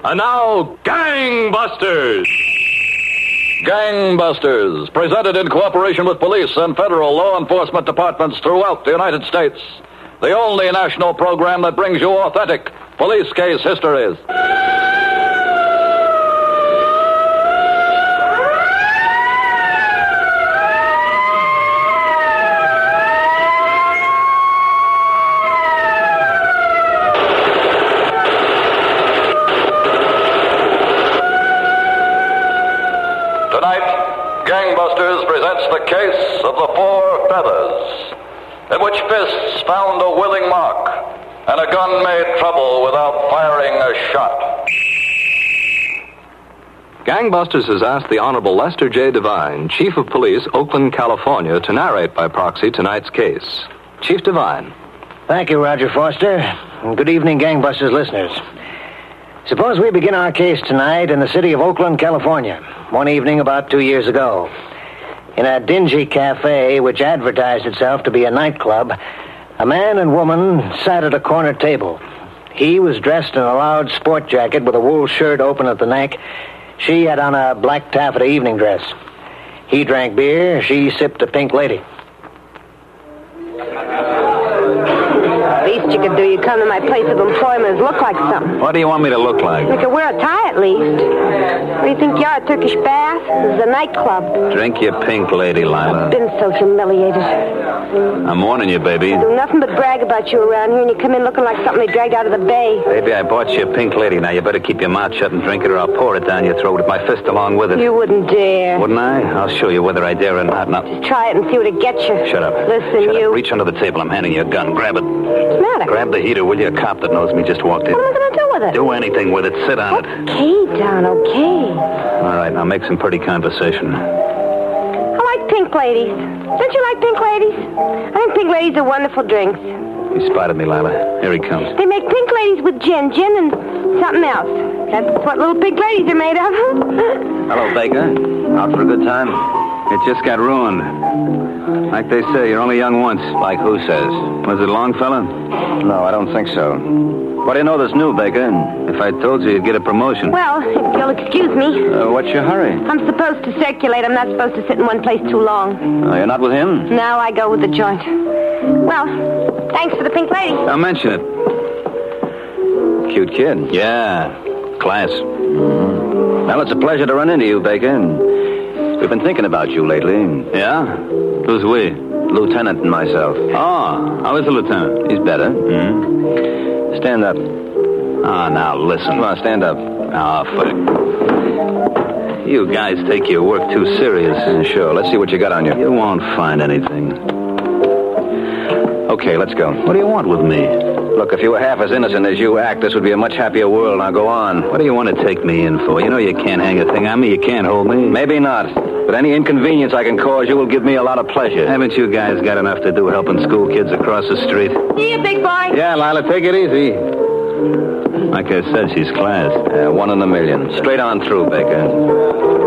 And now, Gangbusters! Gangbusters, presented in cooperation with police and federal law enforcement departments throughout the United States. The only national program that brings you authentic police case histories. Gangbusters presents the case of the Four Feathers, in which fists found a willing mark and a gun made trouble without firing a shot. Gangbusters has asked the Honorable Lester J. Devine, Chief of Police, Oakland, California, to narrate by proxy tonight's case. Chief Devine. Thank you, Roger Foster. And good evening, Gangbusters listeners. Suppose we begin our case tonight in the city of Oakland, California, one evening about 2 years ago. In a dingy cafe which advertised itself to be a nightclub, a man and woman sat at a corner table. He was dressed in a loud sport jacket with a wool shirt open at the neck. She had on a black taffeta evening dress. He drank beer, she sipped a Pink Lady. Least you could do, you come to my place of employment, look like something. What do you want me to look like? You could wear a tie at least. What do you think you are, a Turkish bath? This is a nightclub. Drink your Pink Lady, Lila. I've been so humiliated. I'm warning you, baby. I do nothing but brag about you around here, and you come in looking like something they dragged out of the bay. Baby, I bought you a Pink Lady. Now you better keep your mouth shut and drink it, or I'll pour it down your throat with my fist along with it. You wouldn't dare. Wouldn't I? I'll show you whether I dare or not. Now, just try it and see what it gets you. Shut up. Listen, Shut you. up. Reach under the table. I'm handing you a gun. Grab it. What's the matter? Grab the heater, will you? A cop that knows me just walked in. What am I going to do with it? Do anything with it. Sit on it. Okay, Don, okay. All right, now make some pretty conversation. I like Pink Ladies. Don't you like Pink Ladies? I think Pink Ladies are wonderful drinks. He spotted me, Lila. Here he comes. They make Pink Ladies with gin and something else. That's what little Pink Ladies are made of. Hello, Baker. Out for a good time? It just got ruined. Like they say, you're only young once. Like who says? Was it Longfellow? No, I don't think so. What do you know that's new, Baker? If I told you, you'd get a promotion. Well, if you'll excuse me. What's your hurry? I'm supposed to circulate. I'm not supposed to sit in one place too long. You're not with him? No, I go with the joint. Well, thanks for the Pink Lady. I'll mention it. Cute kid. Yeah, class. Well, it's a pleasure to run into you, Baker. We've been thinking about you lately. Yeah? Who's we? Lieutenant and myself. Oh, how is the lieutenant? He's better. Mm-hmm. Stand up. Ah, now listen. Come on, stand up. Ah, fuck. You guys take your work too serious. Sure, let's see what you got on you. You won't find anything. Okay, let's go. What do you want with me? Look, if you were half as innocent as you act, this would be a much happier world. Now go on. What do you want to take me in for? You know you can't hang a thing on me. You can't hold me. Maybe not. But any inconvenience I can cause you will give me a lot of pleasure. Haven't you guys got enough to do helping school kids across the street? See you, big boy. Yeah, Lila, take it easy. Like I said, she's class. 1 in a million. Straight on through, Baker.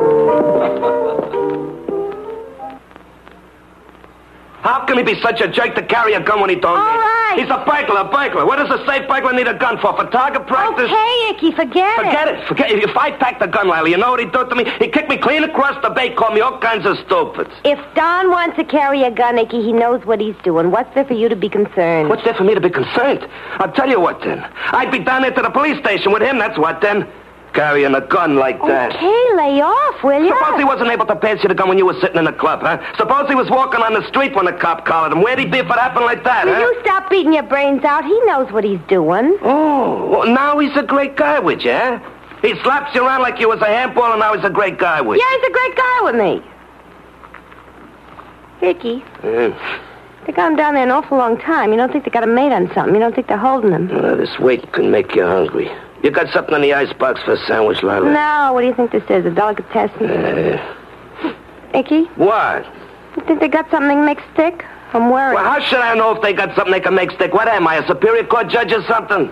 How can he be such a jerk to carry a gun when he don't All need it? right. He's a burglar. What does a safe burglar need a gun for? For target practice? Okay, Icky, forget it. Forget it. If I packed the gun, Lila, you know what he'd do to me? He'd kick me clean across the bay, call me all kinds of stupids. If Don wants to carry a gun, Icky, he knows what he's doing. What's there for you to be concerned? What's there for me to be concerned? I'll tell you what, then. I'd be down there to the police station with him, that's what, then. Carrying a gun like that. Okay, lay off, will you? Suppose he wasn't able to pass you the gun when you were sitting in the club, huh? Suppose he was walking on the street when the cop collared him. Where'd he be if it happened like that, Will huh? you stop beating your brains out? He knows what he's doing. Oh, well, now he's a great guy with you, huh? He slaps you around like you was a handball, and now he's a great guy with you. Yeah, he's a great guy with me. Icky. They got him down there an awful long time. You don't think they got him made on something? You don't think they're holding him? This weight can make you hungry. You got something in the icebox for a sandwich, Lila? No, what do you think this is? A delicatessen? Icky? What? You think they got something they make stick? I'm worried. Well, how should I know if they got something they can make stick? What am I, a Superior Court judge or something?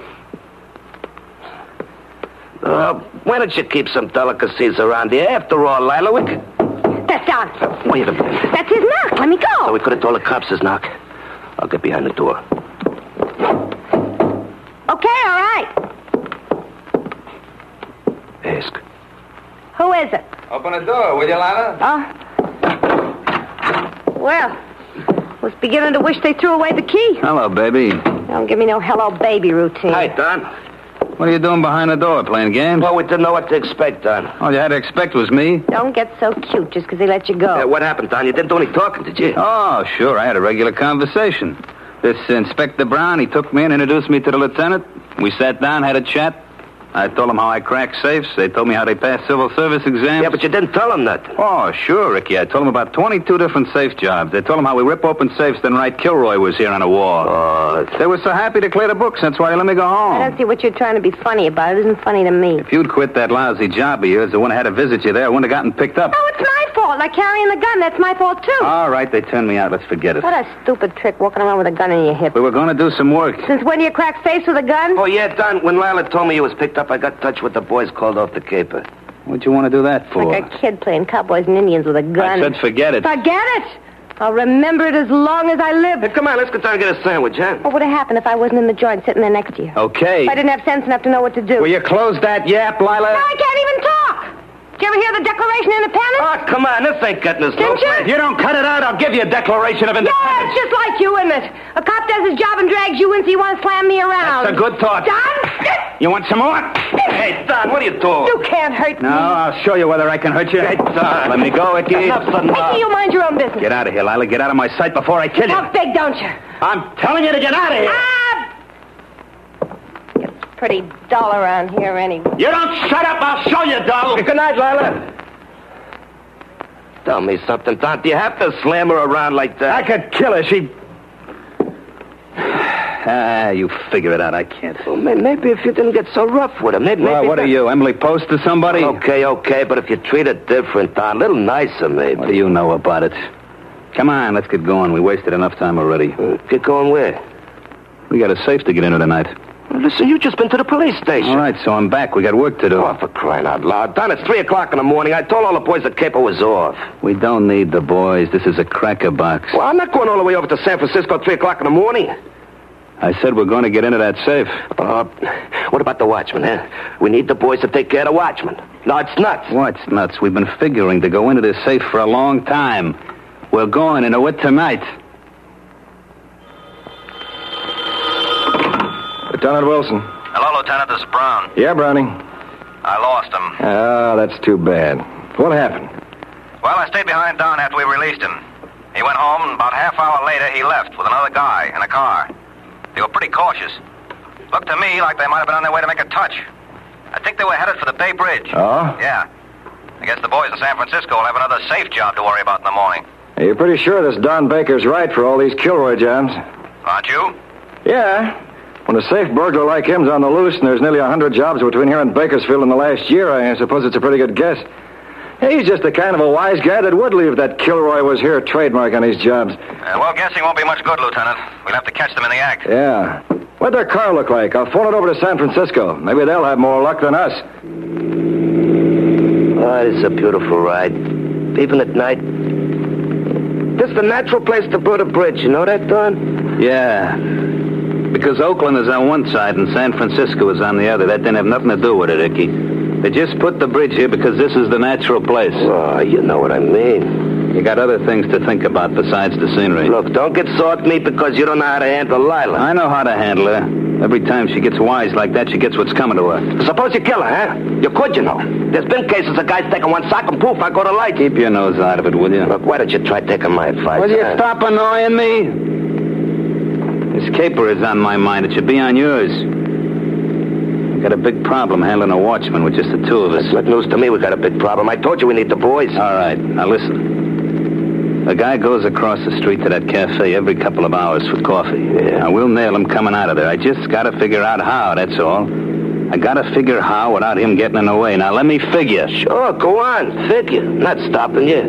Why don't you keep some delicacies around here? After all, Lila, we could... That's Don. Wait a minute. That's his knock. Let me go. So we could have told the cops his knock. I'll get behind the door. Okay, all right. is it? Open the door, will you, Lila? Well, was beginning to wish they threw away the key. Hello, baby. Don't give me no hello baby routine. Hi, Don. What are you doing behind the door, playing games? Well, we didn't know what to expect, Don. All you had to expect was me. Don't get so cute just because they let you go. What happened, Don? You didn't do any talking, did you? Oh, sure. I had a regular conversation. This Inspector Brown, he took me and introduced me to the lieutenant. We sat down, had a chat. I told them how I crack safes. They told me how they pass civil service exams. Yeah, but you didn't tell them nothing. Oh, sure, Ricky. I told them about 22 different safe jobs. I told them how we rip open safes, then write Kilroy was here on the wall. Oh, They were so happy to clear the books. That's why they let me go home. I don't see what you're trying to be funny about. It isn't funny to me. If you'd quit that lousy job of yours, the one I had to visit you there, I wouldn't have gotten picked up. Oh, it's my fault. Like carrying the gun. That's my fault, too. All right, they turned me out. Let's forget it. What a stupid trick, walking around with a gun in your hip. We were going to do some work. Since when do you crack safes with a gun? Oh, yeah, Don. When Lila told me you was picked up, I got in touch with the boys called off the caper. What'd you want to do that for? Like a kid playing cowboys and Indians with a gun. I said forget it. Forget it! I'll remember it as long as I live. Hey, come on, let's go down and get a sandwich, huh? What would have happened if I wasn't in the joint sitting there next to you? Okay. If I didn't have sense enough to know what to do. Will you close that yap, Lila? Now I can't even talk! Did you ever hear the Declaration of Independence? Oh, come on, this ain't getting us Didn't you? If you don't cut it out, I'll give you a Declaration of Yeah, Independence. it's just like you, isn't it? A cop does his job and drags you in so you want to slam me around. That's a good thought. Don? You want some more? Hey, Don, what are you doing? You can't hurt me. No, I'll show you whether I can hurt you. Hey, Don. Let me go, Icky. Enough's enough. Mickey, you mind your own business. Get out of here, Lila. Get out of my sight before I kill you. Talk big, don't you? I'm telling you to get out of here. It's pretty dull around here anyway. You don't shut up. I'll show you, doll. Good night, Lila. Tell me something, Don. Do you have to slam her around like that? I could kill her. She... you figure it out. I can't. Well, maybe if you didn't get so rough with her. Maybe What are you, Emily Post or somebody? Okay, but if you treat her different, Don, a little nicer, maybe. What do you know about it? Come on, let's get going. We wasted enough time already. Get going where? We got a safe to get into tonight. Listen, you just been to the police station. All right, so I'm back. We got work to do. Oh, for crying out loud. Don, it's 3 o'clock in the morning. I told all the boys that caper was off. We don't need the boys. This is a cracker box. Well, I'm not going all the way over to San Francisco at 3 o'clock in the morning. I said we're going to get into that safe. What about the watchman, huh? We need the boys to take care of the watchman. No, it's nuts. What's nuts? We've been figuring to go into this safe for a long time. We're going into it tonight. Lieutenant Wilson. Hello, Lieutenant. This is Brown. Yeah, Browning. I lost him. Oh, that's too bad. What happened? Well, I stayed behind Don after we released him. He went home, and about half hour later, he left with another guy in a car. They were pretty cautious. Looked to me like they might have been on their way to make a touch. I think they were headed for the Bay Bridge. Oh? Yeah. I guess the boys in San Francisco will have another safe job to worry about in the morning. Are you pretty sure this Don Baker's right for all these Kilroy jobs? Aren't you? Yeah. When a safe burglar like him's on the loose and there's nearly 100 jobs between here and Bakersfield in the last year, I suppose it's a pretty good guess. He's just the kind of a wise guy that would leave that Kilroy was here trademark on his jobs. Well, guessing won't be much good, Lieutenant. We'll have to catch them in the act. Yeah. What'd their car look like? I'll phone it over to San Francisco. Maybe they'll have more luck than us. Oh, it's a beautiful ride. Even at night. This is the natural place to put a bridge. You know that, Don? Yeah. Because Oakland is on one side and San Francisco is on the other. That didn't have nothing to do with it, Icky. They just put the bridge here because this is the natural place. Oh, you know what I mean. You got other things to think about besides the scenery. Look, don't get sore at me because you don't know how to handle Lila. I know how to handle her. Every time she gets wise like that, she gets what's coming to her. Suppose you kill her, huh? You could, you know. There's been cases of guys taking one sock and poof, I go to light. Keep your nose out of it, will you? Look, why don't you try taking my advice? Will you stop annoying me? This caper is on my mind. It should be on yours. We got a big problem handling a watchman with just the two of us. That's news to me. We got a big problem. I told you we need the boys. All right. Now listen. A guy goes across the street to that cafe every couple of hours for coffee. Yeah. Now, we'll nail him coming out of there. I just got to figure out how, that's all. I got to figure how without him getting in the way. Now, let me figure. Sure, go on. Figure. Not stopping you.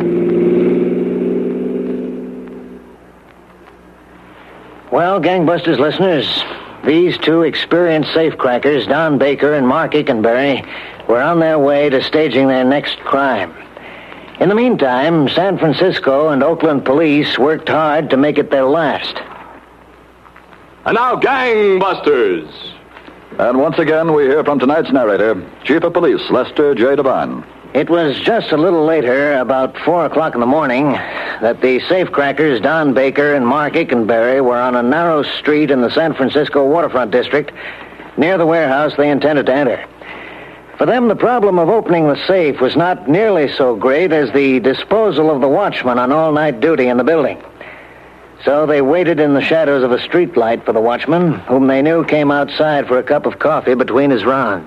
Well, Gangbusters listeners, these two experienced safecrackers, Don Baker and Mark Ickenberry, were on their way to staging their next crime. In the meantime, San Francisco and Oakland police worked hard to make it their last. And now, Gangbusters. And once again, we hear from tonight's narrator, Chief of Police Lester J. Devine. It was just a little later, about 4 o'clock in the morning, that the safecrackers Don Baker and Mark Ickenberry were on a narrow street in the San Francisco waterfront district near the warehouse they intended to enter. For them, the problem of opening the safe was not nearly so great as the disposal of the watchman on all-night duty in the building. So they waited in the shadows of a street light for the watchman, whom they knew came outside for a cup of coffee between his rounds.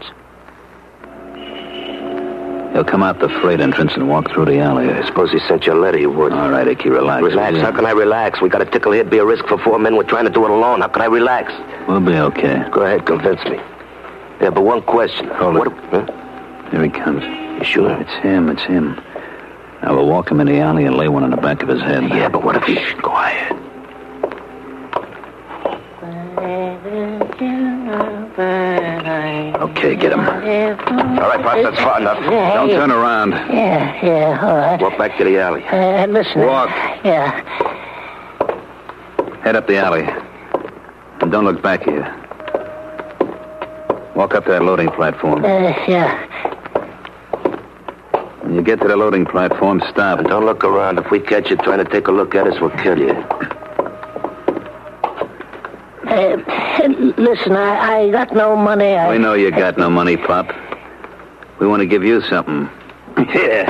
He'll come out the freight entrance and walk through the alley. I suppose he sent you a letter, you would. All right, Icky, relax. Relax? How can I relax? We got a tickle here. It'd be a risk for 4 men. We're trying to do it alone. How can I relax? We'll be okay. Go ahead, convince me. Yeah, but one question. Hold it. Huh? Here he comes. You sure? It's him. Now we'll walk him in the alley and lay one on the back of his head. Yeah, but what if he... Shh, quiet. Okay, get him. All right, Pop, that's far enough. Don't turn around. Yeah, all right. Walk back to the alley. Listen. Walk. Yeah. Head up the alley. And don't look back here. Walk up to that loading platform. Yeah. When you get to the loading platform, stop. And don't look around. If we catch you trying to take a look at us, we'll kill you. Listen, I got no money. We know you got no money, Pop. We want to give you something. Yeah.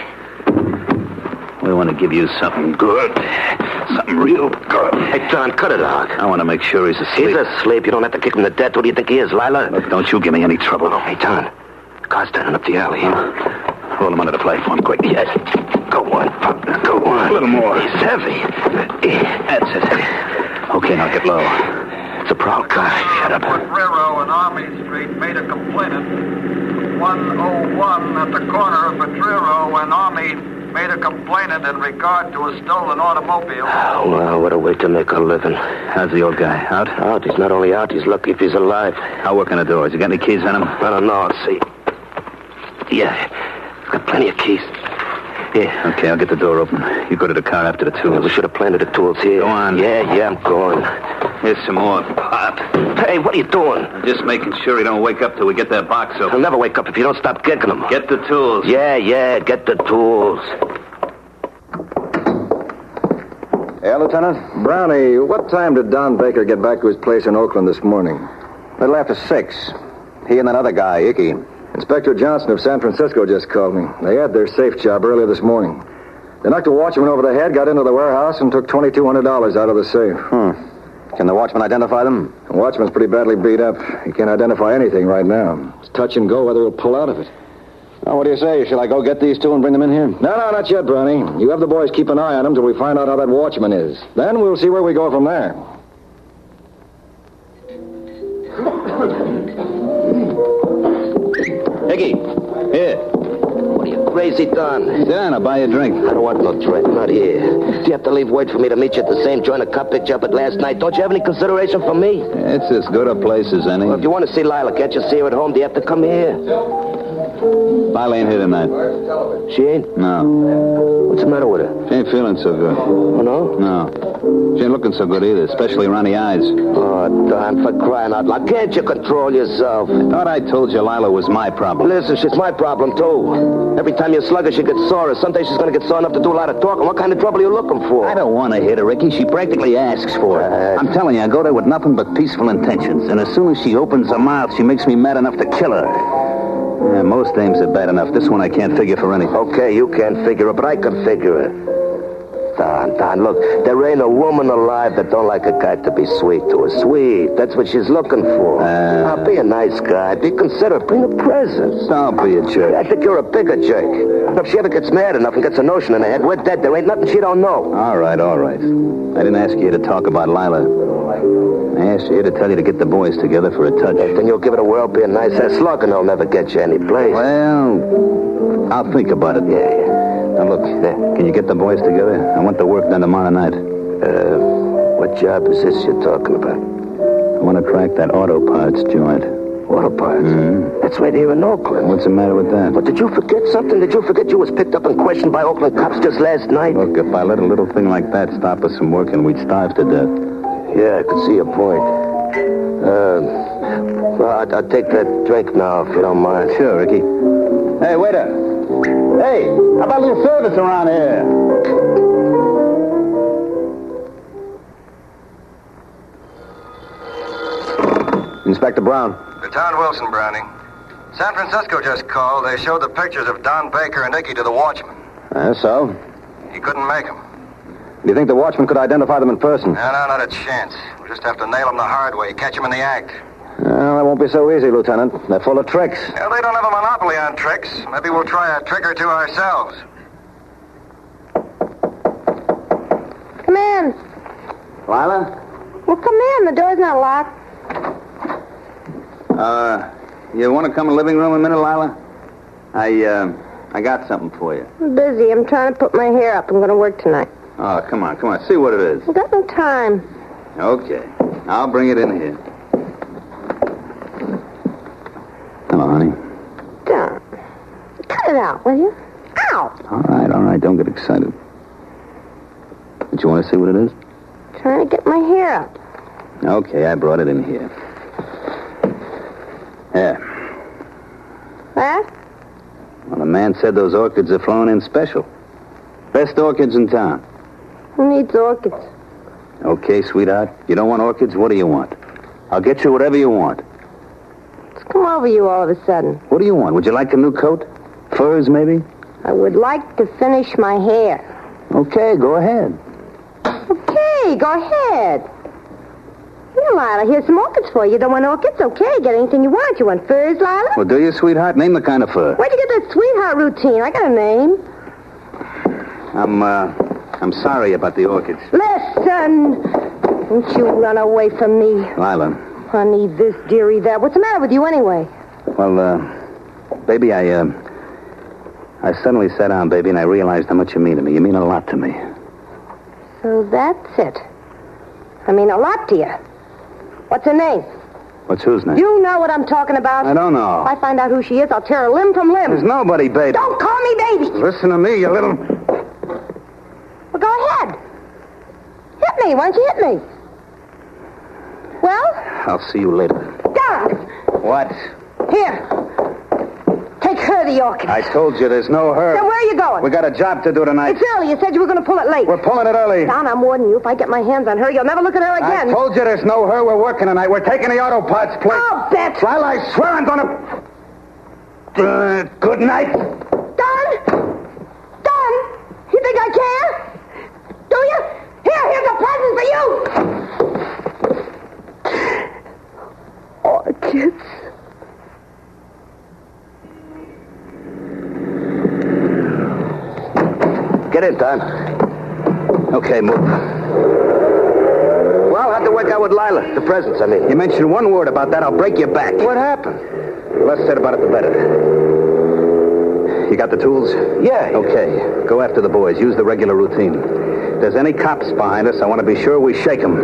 We want to give you something good. Something real good. Hey, John, cut it out. I want to make sure he's asleep. He's asleep. You don't have to kick him to death. Who do you think he is, Lila? Look, don't you give me any trouble. Hey, John. Car's standing up the alley. Roll him under the platform, quick. Yes. Go on. Go on. A little more. He's heavy. That's it. Okay, now get low. It's a proud guy. Shut up. Potrero and Army Street made a complainant. 101 at the corner of Potrero and Army made a complainant in regard to a stolen automobile. Oh, well, what a way to make a living. How's the old guy? Out? Out. He's not only out, he's lucky if he's alive. I'll work on the doors. You got any keys on him? I don't know. I'll see. Yeah. He's got plenty of keys. Yeah. Okay, I'll get the door open. You go to the car after the tools. Yeah, we should have planted the tools here. Go on. Yeah, I'm going. Here's some more, Pop. Hey, what are you doing? I'm just making sure he don't wake up till we get that box open. He'll never wake up if you don't stop kicking him. Get the tools. Yeah, get the tools. Yeah, Lieutenant? Brownie, what time did Don Baker get back to his place in Oakland this morning? A little after 6. He and that other guy, Icky. Inspector Johnson of San Francisco just called me. They had their safe job earlier this morning. They knocked a watchman over the head, got into the warehouse, and took $2,200 out of the safe. Can the watchman identify them? The watchman's pretty badly beat up. He can't identify anything right now. It's touch and go whether he'll pull out of it. Now, what do you say? Shall I go get these two and bring them in here? No, not yet, Brownie. You have the boys keep an eye on them till we find out how that watchman is. Then we'll see where we go from there. Icky, here. What are you, crazy, Don? Sit down, I'll buy you a drink. I don't want no drink, not here. Do you have to leave word for me to meet you at the same joint a cop picked you up at last night? Don't you have any consideration for me? It's as good a place as any. Well, if you want to see Lila, can't you see her at home? Do you have to come here? Lila ain't here tonight. She ain't? No. What's the matter with her? She ain't feeling so good. Oh, no? No. She ain't looking so good either, especially around the eyes. Oh, Don, for crying out loud. Can't you control yourself? Thought I told you Lila was my problem. Listen, she's my problem, too. Every time you slug her, she gets sore. Someday she's going to get sore enough to do a lot of talking. What kind of trouble are you looking for? I don't want to hit her, Ricky. She practically asks for it. I'm telling you, I go there with nothing but peaceful intentions. And as soon as she opens her mouth, she makes me mad enough to kill her. Yeah, most dames are bad enough. This one I can't figure for anything. Okay, you can't figure it, but I can figure it. Don, look, there ain't a woman alive that don't like a guy to be sweet to her. Sweet, that's what she's looking for. Now, be a nice guy. Be considerate. Bring her presents. Don't be a jerk. I think you're a bigger jerk. Now, if she ever gets mad enough and gets a notion in her head, we're dead. There ain't nothing she don't know. All right. I didn't ask you to talk about Lila. I asked you to tell you to get the boys together for a touch. Then you'll give it a whirl, be a nice ass slug, and they'll never get you any place. Well, I'll think about it. Yeah. Now, look, can you get the boys together? I want the work done tomorrow night. What job is this you're talking about? I want to crack that auto parts joint. Auto parts? Mm-hmm. That's right here in Oakland. What's the matter with that? But did you forget something? Did you forget you was picked up and questioned by Oakland cops just last night? Look, if I let a little thing like that stop us from working, we'd starve to death. Yeah, I could see your point. Well, I'll take that drink now, if you don't mind. Sure, Ricky. Hey, waiter. Hey, how about a little service around here? Inspector Brown. Lieutenant Wilson, Browning. San Francisco just called. They showed the pictures of Don Baker and Icky to the watchman. So? He couldn't make them. Do you think the watchman could identify them in person? No, not a chance. We'll just have to nail them the hard way, catch them in the act. Well, that won't be so easy, Lieutenant. They're full of tricks. Well, they don't have a monopoly on tricks. Maybe we'll try a trick or two ourselves. Come in. Lila? Well, come in. The door's not locked. You want to come in the living room a minute, Lila? I got something for you. I'm busy. I'm trying to put my hair up. I'm going to work tonight. Oh, come on. See what it is. I've got no time. Okay. I'll bring it in here. Hello, honey. Don, cut it out, will you? Ow! All right. Don't get excited. But you want to see what it is? Trying to get my hair up. Okay, I brought it in here. There. What? Well, the man said those orchids are flown in special. Best orchids in town. Who needs orchids? Okay, sweetheart. You don't want orchids? What do you want? I'll get you whatever you want. What's come over you all of a sudden? What do you want? Would you like a new coat? Furs, maybe? I would like to finish my hair. Okay, go ahead. Okay, go ahead. Here, Lila, here's some orchids for you. You don't want orchids? Okay, get anything you want. You want furs, Lila? Well, do you, sweetheart? Name the kind of fur. Where'd you get that sweetheart routine? I got a name. I'm sorry about the orchids. Listen! Don't you run away from me. Lila. Honey, this, dearie, that. What's the matter with you anyway? Well, baby, I suddenly sat down, baby, and I realized how much you mean to me. You mean a lot to me. So that's it. I mean a lot to you. What's her name? What's whose name? You know what I'm talking about. I don't know. If I find out who she is, I'll tear her limb from limb. There's nobody, baby. Don't call me baby. Listen to me, you little... Well, go ahead. Hit me. Why don't you hit me? Well? I'll see you later. Don! What? Here. Take her the orchid. I told you there's no her. Then where are you going? We got a job to do tonight. It's early. You said you were going to pull it late. We're pulling it early. Don, I'm warning you. If I get my hands on her, you'll never look at her again. I told you there's no her. We're working tonight. We're taking the auto parts place. I'll bet. Lila, I swear I'm going to... good night. Don? Don? You think I care? Do you? Here's a present for you. Orchids. Get in, Don. Okay, move. Well, how'd it work out with Lila? The presents, I mean. You mention one word about that, I'll break your back. What happened? The less said about it, the better. You got the tools? Yeah. Okay. Go after the boys. Use the regular routine. If there's any cops behind us, I want to be sure we shake them.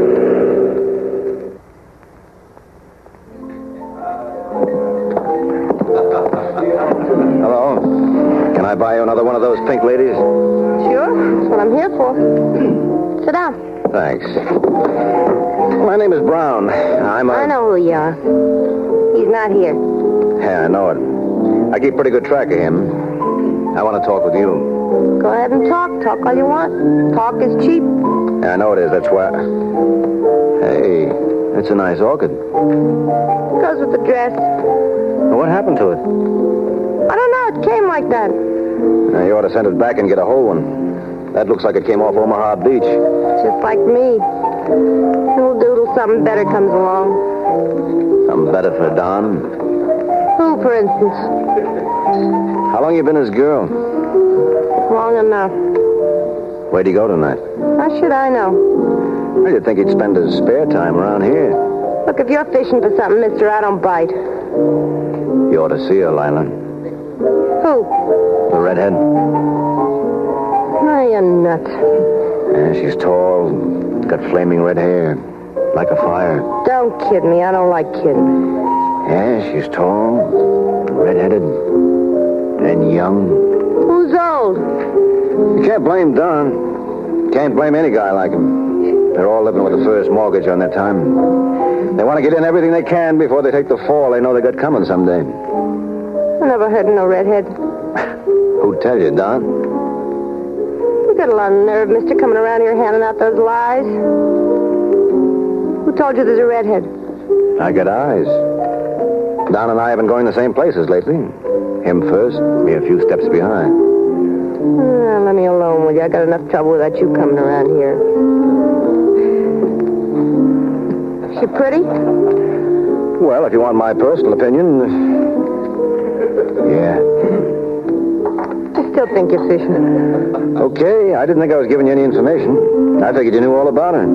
Hello. Can I buy you another one of those pink ladies? Sure. That's what I'm here for. Sit down. Thanks. My name is Brown. I know who you are. He's not here. Yeah, I know it. I keep pretty good track of him. I want to talk with you. Go ahead and talk. Talk all you want. Talk is cheap. Yeah, I know it is. That's why. Hey, that's a nice orchid. Goes with the dress. What happened to it? I don't know. It came like that. Now, you ought to send it back and get a whole one. That looks like it came off Omaha Beach. Just like me. Little doodle, something better comes along. Something better for Don. Who, for instance? How long you been his girl? Long enough. Where'd he go tonight? How should I know? Well, you'd think he'd spend his spare time around here. Look, if you're fishing for something, mister, I don't bite. You ought to see her, Lila. Who? The redhead. Oh, you're nuts. Yeah, she's tall, got flaming red hair, like a fire. Don't kid me. I don't like kidding. Yeah, she's tall, red-headed, and young. Who's old? You can't blame Don. Can't blame any guy like him. They're all living with the first mortgage on their time. They want to get in everything they can before they take the fall they know they got coming someday. I never heard of no redhead. Who'd tell you, Don? You got a lot of nerve, mister, coming around here handing out those lies. Who told you there's a redhead? I got eyes. Don and I have been going the same places lately. Him first, me a few steps behind. Let me alone with you. I got enough trouble without you coming around here. Is she pretty? Well, if you want my personal opinion, yeah. I still think you're fishing. Okay, I didn't think I was giving you any information. I figured you knew all about her.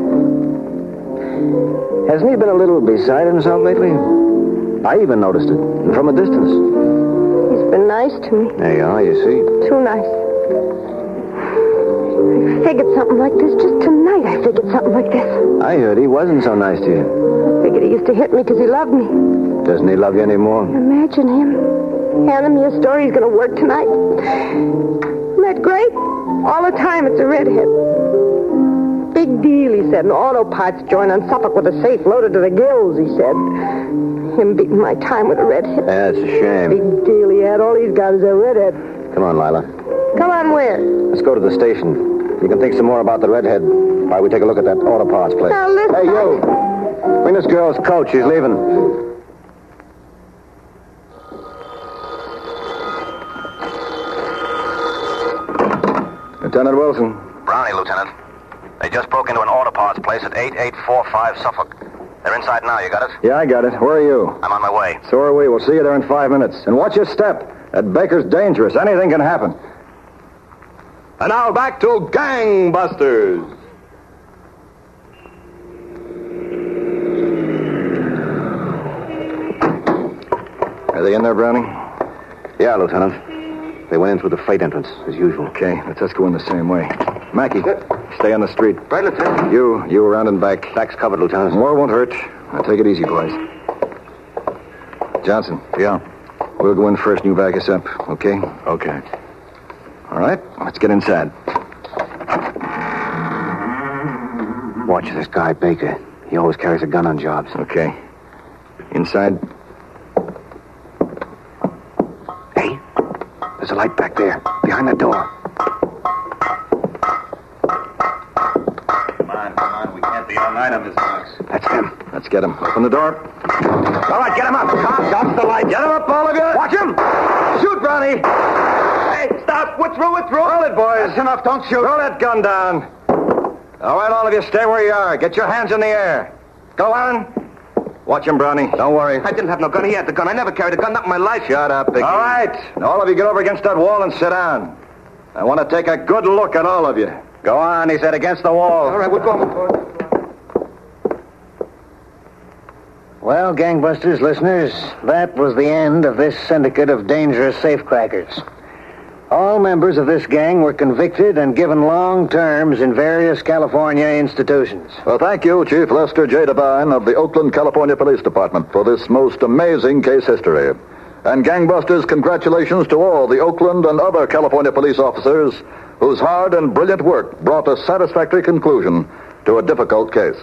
Hasn't he been a little beside himself lately? I even noticed it, from a distance. He's been nice to me. There you are, you see. Too nice. I figured something like this. Just tonight I figured something like this. I heard he wasn't so nice to you. I figured he used to hit me because he loved me. Doesn't he love you anymore? Imagine him handing me a story he's going to work tonight. Isn't that great? All the time it's a redhead. Big deal, he said. An auto parts joint on Suffolk with a safe loaded to the gills, he said. Him beating my time with a redhead. That's a shame. Big deal he had. All he's got is a redhead. Come on, Lila. Come on, where? Let's go to the station. You can think some more about the redhead while we take a look at that auto parts place. Now, listen. Hey, you. Bring this girl's coat. She's leaving. Lieutenant Wilson. Brownie, Lieutenant. They just broke into an auto parts place at 8845 Suffolk. They're inside now. You got it? Yeah, I got it. Where are you? I'm on my way. So are we. We'll see you there in 5 minutes. And watch your step. That baker's dangerous. Anything can happen. And now back to Gangbusters. Are they in there, Browning? Yeah, Lieutenant. They went in through the freight entrance, as usual. Okay, let's just go in the same way. Mackie, stay on the street. Right, Lieutenant. You around and back. Back's covered, Lieutenant. More won't hurt. Now take it easy, boys. Johnson. Yeah. We'll go in first and you back us up, okay? Okay. All right, let's get inside. Watch this guy, Baker. He always carries a gun on jobs. Okay. Inside. Hey, there's a light back there, behind the door. Come on. We can't be all night on this box. That's him. Let's get him. Open the door. All right, get him up. Stop the light. Get him up, all of you. Watch him. Shoot, Brownie. Hey, stop. We're through. Roll it, boys. That's enough. Don't shoot. Throw that gun down. All right, all of you, stay where you are. Get your hands in the air. Go on. Watch him, Brownie. Don't worry. I didn't have no gun. He had the gun. I never carried a gun, not in my life. Shut up, Vicky. All right. Now, all of you get over against that wall and sit down. I want to take a good look at all of you. Go on, he said, against the wall. All right, we're going. Well, Gangbusters listeners, that was the end of this syndicate of dangerous safecrackers. All members of this gang were convicted and given long terms in various California institutions. Well, thank you, Chief Lester J. Devine of the Oakland, California Police Department for this most amazing case history. And Gangbusters, congratulations to all the Oakland and other California police officers whose hard and brilliant work brought a satisfactory conclusion to a difficult case.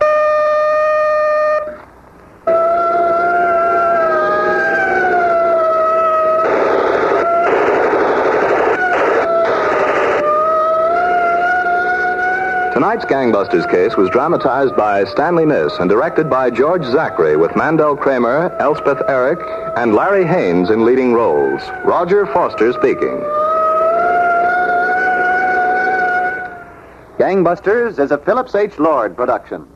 Tonight's Gangbusters case was dramatized by Stanley Niss and directed by George Zachary with Mandel Kramer, Elspeth Eric, and Larry Haynes in leading roles. Roger Foster speaking. Gangbusters is a Phillips H. Lord production.